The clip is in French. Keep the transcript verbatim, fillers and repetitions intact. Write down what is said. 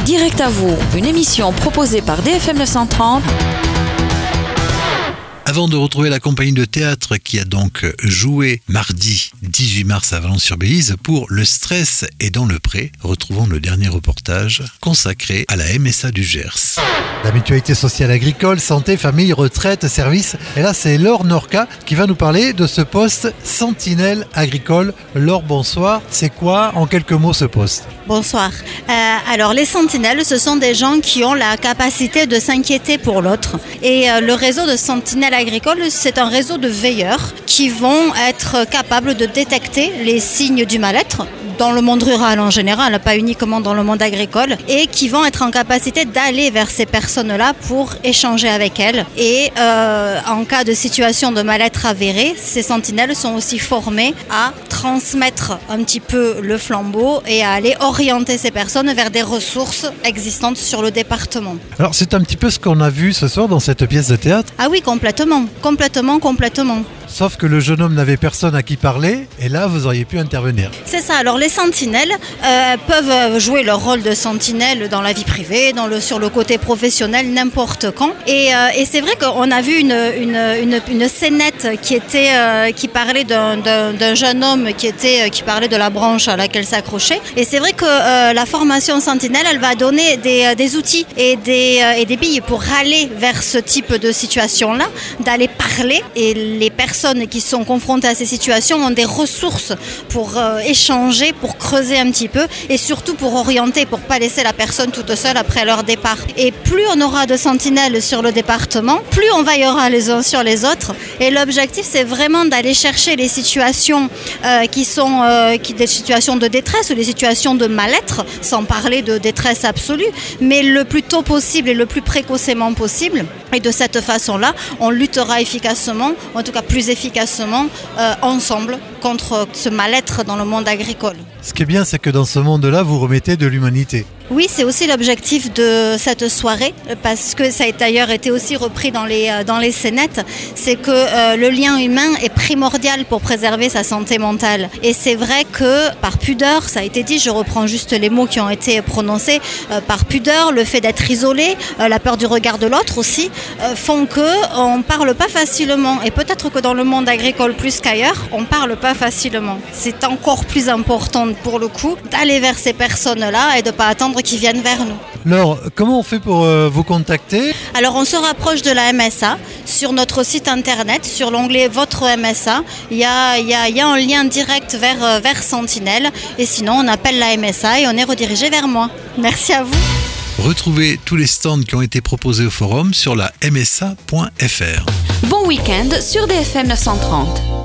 Direct à vous, une émission proposée par D F M neuf cent trente. Avant de retrouver la compagnie de théâtre qui a donc joué mardi dix-huit mars à Valence-sur-Bélise pour Le Stress est dans le pré, retrouvons le dernier reportage consacré à la M S A du Gers. La mutualité sociale agricole, santé, famille, retraite, services. Et là, c'est Laure Norca qui va nous parler de ce poste sentinelle agricole. Laure, bonsoir. C'est quoi, en quelques mots, ce poste ? Bonsoir. Euh, alors, les sentinelles, ce sont des gens qui ont la capacité de s'inquiéter pour l'autre. Et euh, le réseau de sentinelles agricoles, c'est un réseau de veilleurs qui vont être capables de détecter les signes du mal-être dans le monde rural en général, pas uniquement dans le monde agricole, et qui vont être en capacité d'aller vers ces personnes-là pour échanger avec elles. Et euh, en cas de situation de mal-être avéré, ces sentinelles sont aussi formées à transmettre un petit peu le flambeau et à aller orienter ces personnes vers des ressources existantes sur le département. Alors, c'est un petit peu ce qu'on a vu ce soir dans cette pièce de théâtre. Ah oui, complètement, complètement, complètement. Sauf que le jeune homme n'avait personne à qui parler, et là, vous auriez pu intervenir. C'est ça. Alors, les sentinelles euh, peuvent jouer leur rôle de sentinelle dans la vie privée, dans le, sur le côté professionnel, n'importe quand. Et, euh, et c'est vrai qu'on a vu une, une, une, une scénette qui, était, euh, qui parlait d'un, d'un, d'un jeune homme qui, était, qui parlait de la branche à laquelle s'accrochait. Et c'est vrai que euh, la formation sentinelle, elle va donner des, des outils et des, euh, et des billes pour aller vers ce type de situation-là, d'aller parler. Et les personnes qui sont confrontées à ces situations ont des ressources pour euh, échanger, pour creuser un petit peu et surtout pour orienter, pour pas laisser la personne toute seule après leur départ. Et plus on aura de sentinelles sur le département, plus on veillera les uns sur les autres. Et l'objectif, c'est vraiment d'aller chercher les situations euh, qui sont euh, qui, des situations de détresse ou des situations de mal-être, sans parler de détresse absolue, mais le plus tôt possible et le plus précocement possible. Et de cette façon-là, on luttera efficacement, en tout cas plus efficacement, euh, ensemble contre ce mal-être dans le monde agricole. Ce qui est bien, c'est que dans ce monde-là, vous remettez de l'humanité. Oui, c'est aussi l'objectif de cette soirée, parce que ça a d'ailleurs été aussi repris dans les, dans les scénettes, c'est que euh, le lien humain est primordial pour préserver sa santé mentale. Et c'est vrai que par pudeur, ça a été dit, je reprends juste les mots qui ont été prononcés, euh, par pudeur, le fait d'être isolé, euh, la peur du regard de l'autre aussi, euh, font qu'on ne parle pas facilement. Et peut-être que dans le monde agricole plus qu'ailleurs, on ne parle pas facilement. C'est encore plus important pour le coup d'aller vers ces personnes-là et de ne pas attendre qui viennent vers nous. Laure, comment on fait pour euh, vous contacter ? Alors on se rapproche de la M S A sur notre site internet, sur l'onglet Votre M S A. Il y a, il y a, il y a un lien direct vers, vers Sentinelle et sinon on appelle la M S A et on est redirigé vers moi. Merci à vous. Retrouvez tous les stands qui ont été proposés au forum sur la m s a point f r. Bon week-end sur D F M neuf cent trente.